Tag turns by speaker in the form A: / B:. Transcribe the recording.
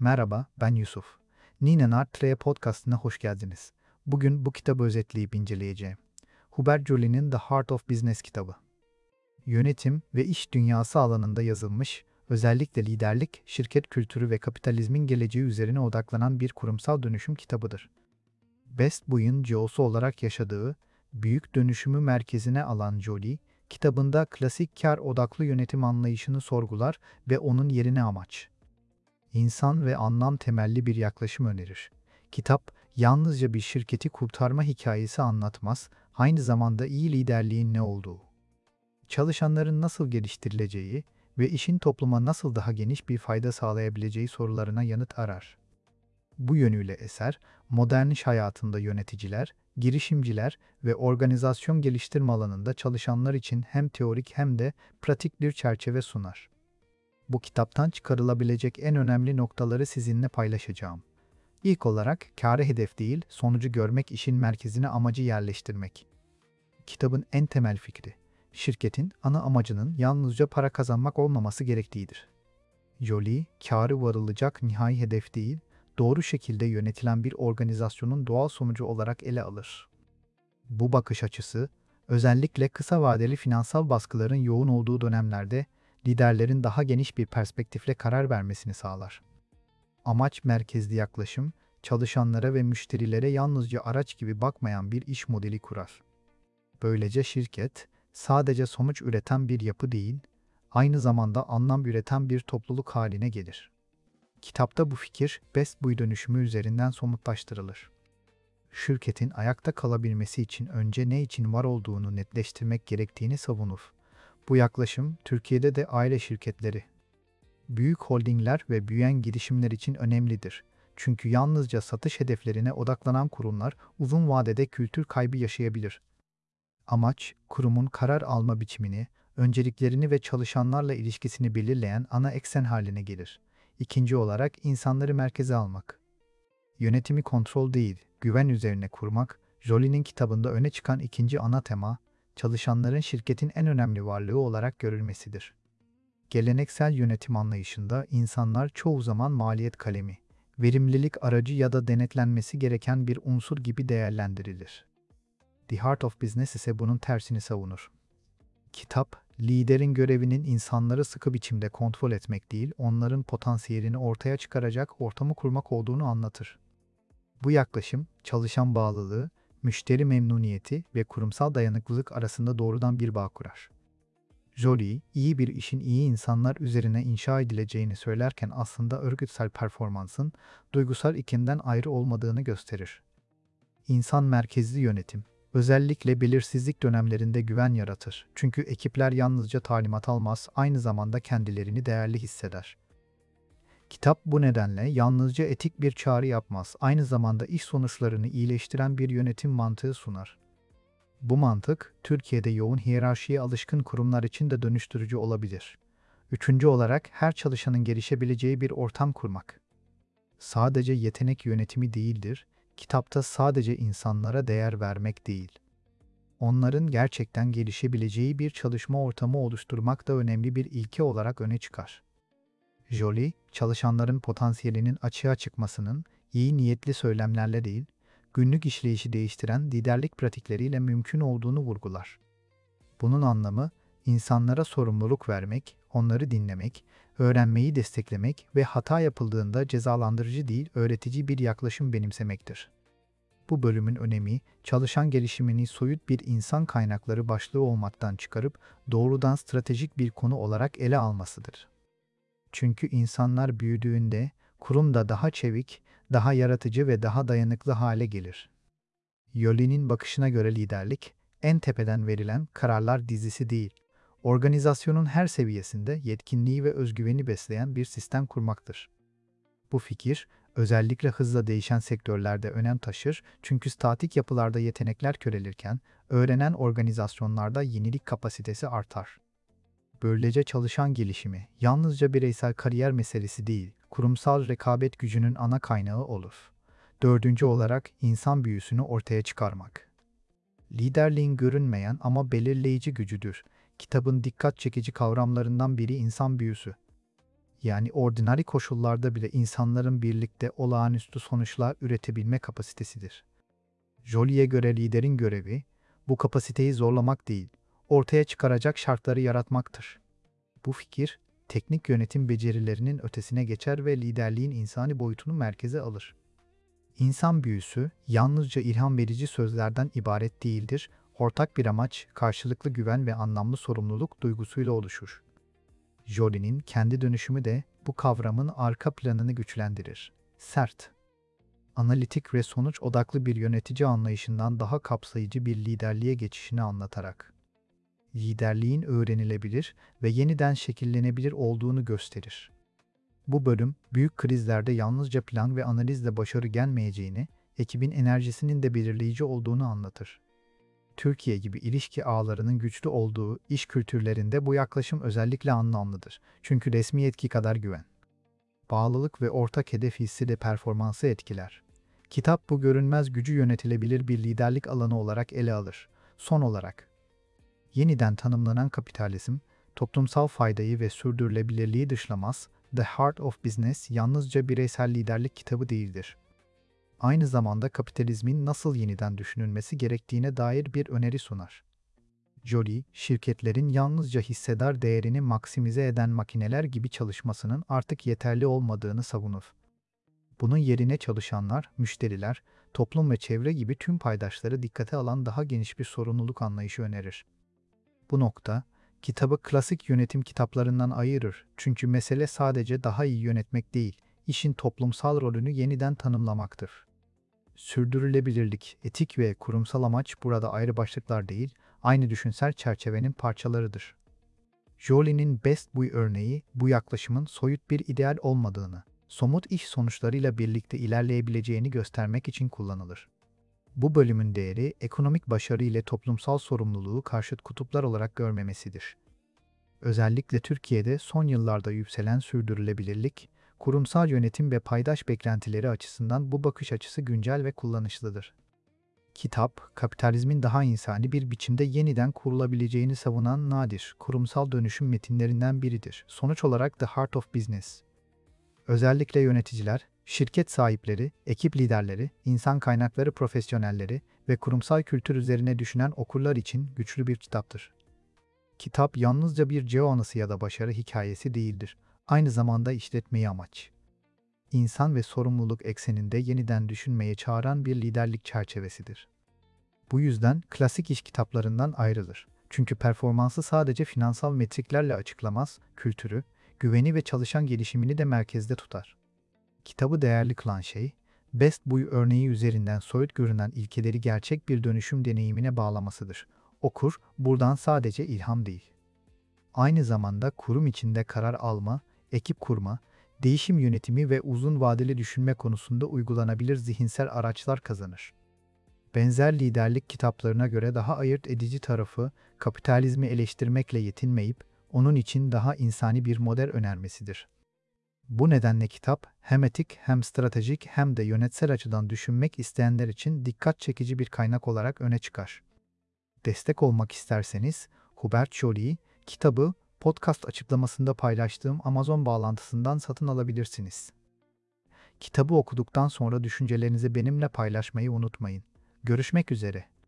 A: Merhaba, ben Yusuf. Ninen Artre podcastına hoş geldiniz. Bugün bu kitabı özetleyip inceleyeceğim. Hubert Jolie'nin The Heart of Business kitabı. Yönetim ve iş dünyası alanında yazılmış, özellikle liderlik, şirket kültürü ve kapitalizmin geleceği üzerine odaklanan bir kurumsal dönüşüm kitabıdır. Best Buy'un CEO'su olarak yaşadığı, büyük dönüşümü merkezine alan Jolie, kitabında klasik kar odaklı yönetim anlayışını sorgular ve onun yerine amaç, İnsan ve anlam temelli bir yaklaşım önerir. Kitap, yalnızca bir şirketi kurtarma hikayesi anlatmaz, aynı zamanda iyi liderliğin ne olduğu, çalışanların nasıl geliştirileceği ve işin topluma nasıl daha geniş bir fayda sağlayabileceği sorularına yanıt arar. Bu yönüyle eser, modern iş hayatında yöneticiler, girişimciler ve organizasyon geliştirme alanında çalışanlar için hem teorik hem de pratik bir çerçeve sunar. Bu kitaptan çıkarılabilecek en önemli noktaları sizinle paylaşacağım. İlk olarak, kârı hedef değil, sonucu görmek, işin merkezine amacı yerleştirmek. Kitabın en temel fikri, şirketin ana amacının yalnızca para kazanmak olmaması gerektiğidir. Jolie, kârı varılacak nihai hedef değil, doğru şekilde yönetilen bir organizasyonun doğal sonucu olarak ele alır. Bu bakış açısı, özellikle kısa vadeli finansal baskıların yoğun olduğu dönemlerde liderlerin daha geniş bir perspektifle karar vermesini sağlar. Amaç merkezli yaklaşım, çalışanlara ve müşterilere yalnızca araç gibi bakmayan bir iş modeli kurar. Böylece şirket, sadece sonuç üreten bir yapı değil, aynı zamanda anlam üreten bir topluluk haline gelir. Kitapta bu fikir, Best Buy dönüşümü üzerinden somutlaştırılır. Şirketin ayakta kalabilmesi için önce ne için var olduğunu netleştirmek gerektiğini savunur. Bu yaklaşım, Türkiye'de de aile şirketleri, büyük holdingler ve büyüyen girişimler için önemlidir. Çünkü yalnızca satış hedeflerine odaklanan kurumlar uzun vadede kültür kaybı yaşayabilir. Amaç, kurumun karar alma biçimini, önceliklerini ve çalışanlarla ilişkisini belirleyen ana eksen haline gelir. İkinci olarak insanları merkeze almak. Yönetimi kontrol değil, güven üzerine kurmak, Jolie'nin kitabında öne çıkan ikinci ana tema, çalışanların şirketin en önemli varlığı olarak görülmesidir. Geleneksel yönetim anlayışında insanlar çoğu zaman maliyet kalemi, verimlilik aracı ya da denetlenmesi gereken bir unsur gibi değerlendirilir. The Heart of Business ise bunun tersini savunur. Kitap, liderin görevinin insanları sıkı biçimde kontrol etmek değil, onların potansiyelini ortaya çıkaracak ortamı kurmak olduğunu anlatır. Bu yaklaşım, çalışan bağlılığı, müşteri memnuniyeti ve kurumsal dayanıklılık arasında doğrudan bir bağ kurar. Jolie, iyi bir işin iyi insanlar üzerine inşa edileceğini söylerken aslında örgütsel performansın duygusal ikinden ayrı olmadığını gösterir. İnsan merkezli yönetim, özellikle belirsizlik dönemlerinde güven yaratır. Çünkü ekipler yalnızca talimat almaz, aynı zamanda kendilerini değerli hisseder. Kitap bu nedenle yalnızca etik bir çağrı yapmaz, aynı zamanda iş sonuçlarını iyileştiren bir yönetim mantığı sunar. Bu mantık, Türkiye'de yoğun hiyerarşiye alışkın kurumlar için de dönüştürücü olabilir. Üçüncü olarak, her çalışanın gelişebileceği bir ortam kurmak. Sadece yetenek yönetimi değildir, kitapta sadece insanlara değer vermek değil. Onların gerçekten gelişebileceği bir çalışma ortamı oluşturmak da önemli bir ilke olarak öne çıkar. Jolie, çalışanların potansiyelinin açığa çıkmasının iyi niyetli söylemlerle değil, günlük işleyişi değiştiren liderlik pratikleriyle mümkün olduğunu vurgular. Bunun anlamı, insanlara sorumluluk vermek, onları dinlemek, öğrenmeyi desteklemek ve hata yapıldığında cezalandırıcı değil, öğretici bir yaklaşım benimsemektir. Bu bölümün önemi, çalışan gelişimini soyut bir insan kaynakları başlığı olmaktan çıkarıp doğrudan stratejik bir konu olarak ele almasıdır. Çünkü insanlar büyüdüğünde, kurum da daha çevik, daha yaratıcı ve daha dayanıklı hale gelir. Jolie'nin bakışına göre liderlik, en tepeden verilen kararlar dizisi değil, organizasyonun her seviyesinde yetkinliği ve özgüveni besleyen bir sistem kurmaktır. Bu fikir, özellikle hızla değişen sektörlerde önem taşır çünkü statik yapılarda yetenekler körelirken, öğrenen organizasyonlarda yenilik kapasitesi artar. Böylece çalışan gelişimi, yalnızca bireysel kariyer meselesi değil, kurumsal rekabet gücünün ana kaynağı olur. Dördüncü olarak, insan büyüsünü ortaya çıkarmak. Liderliğin görünmeyen ama belirleyici gücüdür. Kitabın dikkat çekici kavramlarından biri insan büyüsü. Yani ordinary koşullarda bile insanların birlikte olağanüstü sonuçlar üretebilme kapasitesidir. Jolie'ye göre liderin görevi, bu kapasiteyi zorlamak değil, ortaya çıkaracak şartları yaratmaktır. Bu fikir, teknik yönetim becerilerinin ötesine geçer ve liderliğin insani boyutunu merkeze alır. İnsan büyüsü, yalnızca ilham verici sözlerden ibaret değildir, ortak bir amaç, karşılıklı güven ve anlamlı sorumluluk duygusuyla oluşur. Jolie'nin kendi dönüşümü de bu kavramın arka planını güçlendirir. Sert, analitik ve sonuç odaklı bir yönetici anlayışından daha kapsayıcı bir liderliğe geçişini anlatarak, liderliğin öğrenilebilir ve yeniden şekillenebilir olduğunu gösterir. Bu bölüm, büyük krizlerde yalnızca plan ve analizle başarı gelmeyeceğini, ekibin enerjisinin de belirleyici olduğunu anlatır. Türkiye gibi ilişki ağlarının güçlü olduğu iş kültürlerinde bu yaklaşım özellikle anlamlıdır. Çünkü resmi yetki kadar güven, bağlılık ve ortak hedef hissi de performansı etkiler. Kitap bu görünmez gücü yönetilebilir bir liderlik alanı olarak ele alır. Son olarak, yeniden tanımlanan kapitalizm, toplumsal faydayı ve sürdürülebilirliği dışlamaz, The Heart of Business yalnızca bireysel liderlik kitabı değildir. Aynı zamanda kapitalizmin nasıl yeniden düşünülmesi gerektiğine dair bir öneri sunar. Jolie, şirketlerin yalnızca hissedar değerini maksimize eden makineler gibi çalışmasının artık yeterli olmadığını savunur. Bunun yerine çalışanlar, müşteriler, toplum ve çevre gibi tüm paydaşları dikkate alan daha geniş bir sorumluluk anlayışı önerir. Bu nokta, kitabı klasik yönetim kitaplarından ayırır çünkü mesele sadece daha iyi yönetmek değil, işin toplumsal rolünü yeniden tanımlamaktır. Sürdürülebilirlik, etik ve kurumsal amaç burada ayrı başlıklar değil, aynı düşünsel çerçevenin parçalarıdır. Jolie'nin Best Buy örneği, bu yaklaşımın soyut bir ideal olmadığını, somut iş sonuçlarıyla birlikte ilerleyebileceğini göstermek için kullanılır. Bu bölümün değeri, ekonomik başarı ile toplumsal sorumluluğu karşıt kutuplar olarak görmemesidir. Özellikle Türkiye'de son yıllarda yükselen sürdürülebilirlik, kurumsal yönetim ve paydaş beklentileri açısından bu bakış açısı güncel ve kullanışlıdır. Kitap, kapitalizmin daha insani bir biçimde yeniden kurulabileceğini savunan nadir, kurumsal dönüşüm metinlerinden biridir. Sonuç olarak The Heart of Business. Özellikle yöneticiler, şirket sahipleri, ekip liderleri, insan kaynakları profesyonelleri ve kurumsal kültür üzerine düşünen okurlar için güçlü bir kitaptır. Kitap yalnızca bir CEO anısı ya da başarı hikayesi değildir. Aynı zamanda işletmeyi amaç, İnsan ve sorumluluk ekseninde yeniden düşünmeye çağıran bir liderlik çerçevesidir. Bu yüzden klasik iş kitaplarından ayrılır. Çünkü performansı sadece finansal metriklerle açıklamaz, kültürü, güveni ve çalışan gelişimini de merkezde tutar. Kitabı değerli kılan şey, Best Buy örneği üzerinden soyut görünen ilkeleri gerçek bir dönüşüm deneyimine bağlamasıdır. Okur, buradan sadece ilham değil, aynı zamanda kurum içinde karar alma, ekip kurma, değişim yönetimi ve uzun vadeli düşünme konusunda uygulanabilir zihinsel araçlar kazanır. Benzer liderlik kitaplarına göre daha ayırt edici tarafı, kapitalizmi eleştirmekle yetinmeyip, onun için daha insani bir model önermesidir. Bu nedenle kitap, hem etik hem stratejik hem de yönetsel açıdan düşünmek isteyenler için dikkat çekici bir kaynak olarak öne çıkar. Destek olmak isterseniz, Hubert Joly, kitabı podcast açıklamasında paylaştığım Amazon bağlantısından satın alabilirsiniz. Kitabı okuduktan sonra düşüncelerinizi benimle paylaşmayı unutmayın. Görüşmek üzere.